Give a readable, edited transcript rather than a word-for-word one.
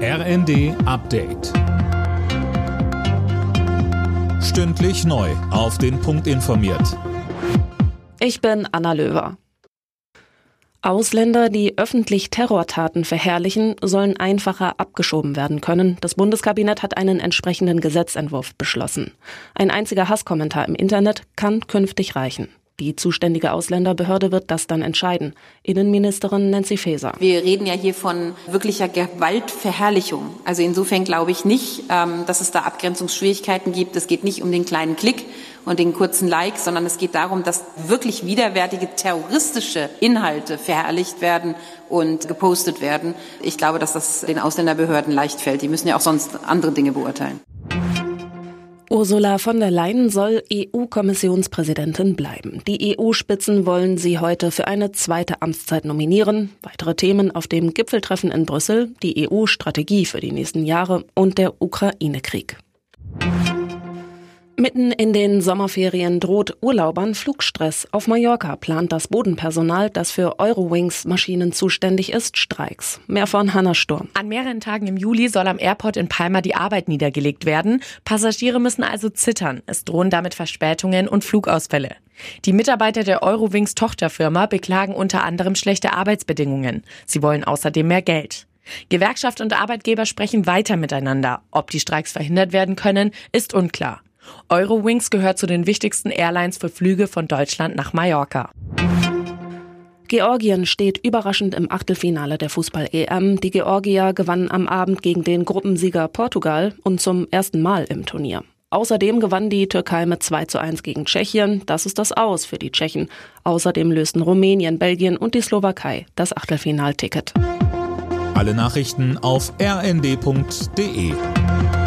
RND Update. Stündlich neu auf den Punkt informiert. Ich bin Anna Löwer. Ausländer, die öffentlich Terrortaten verherrlichen, sollen einfacher abgeschoben werden können. Das Bundeskabinett hat einen entsprechenden Gesetzentwurf beschlossen. Ein einziger Hasskommentar im Internet kann künftig reichen. Die zuständige Ausländerbehörde wird das dann entscheiden. Innenministerin Nancy Faeser. Wir reden ja hier von wirklicher Gewaltverherrlichung. Also insofern glaube ich nicht, dass es da Abgrenzungsschwierigkeiten gibt. Es geht nicht um den kleinen Klick und den kurzen Like, sondern es geht darum, dass wirklich widerwärtige terroristische Inhalte verherrlicht werden und gepostet werden. Ich glaube, dass das den Ausländerbehörden leicht fällt. Die müssen ja auch sonst andere Dinge beurteilen. Ursula von der Leyen soll EU-Kommissionspräsidentin bleiben. Die EU-Spitzen wollen sie heute für eine zweite Amtszeit nominieren. Weitere Themen auf dem Gipfeltreffen in Brüssel, die EU-Strategie für die nächsten Jahre und der Ukraine-Krieg. Mitten in den Sommerferien droht Urlaubern Flugstress. Auf Mallorca plant das Bodenpersonal, das für Eurowings-Maschinen zuständig ist, Streiks. Mehr von Hanna Sturm. An mehreren Tagen im Juli soll am Airport in Palma die Arbeit niedergelegt werden. Passagiere müssen also zittern. Es drohen damit Verspätungen und Flugausfälle. Die Mitarbeiter der Eurowings-Tochterfirma beklagen unter anderem schlechte Arbeitsbedingungen. Sie wollen außerdem mehr Geld. Gewerkschaft und Arbeitgeber sprechen weiter miteinander. Ob die Streiks verhindert werden können, ist unklar. Eurowings gehört zu den wichtigsten Airlines für Flüge von Deutschland nach Mallorca. Georgien steht überraschend im Achtelfinale der Fußball-EM. Die Georgier gewannen am Abend gegen den Gruppensieger Portugal und zum ersten Mal im Turnier. Außerdem gewann die Türkei mit 2:1 gegen Tschechien. Das ist das Aus für die Tschechen. Außerdem lösten Rumänien, Belgien und die Slowakei das Achtelfinalticket. Alle Nachrichten auf rnd.de.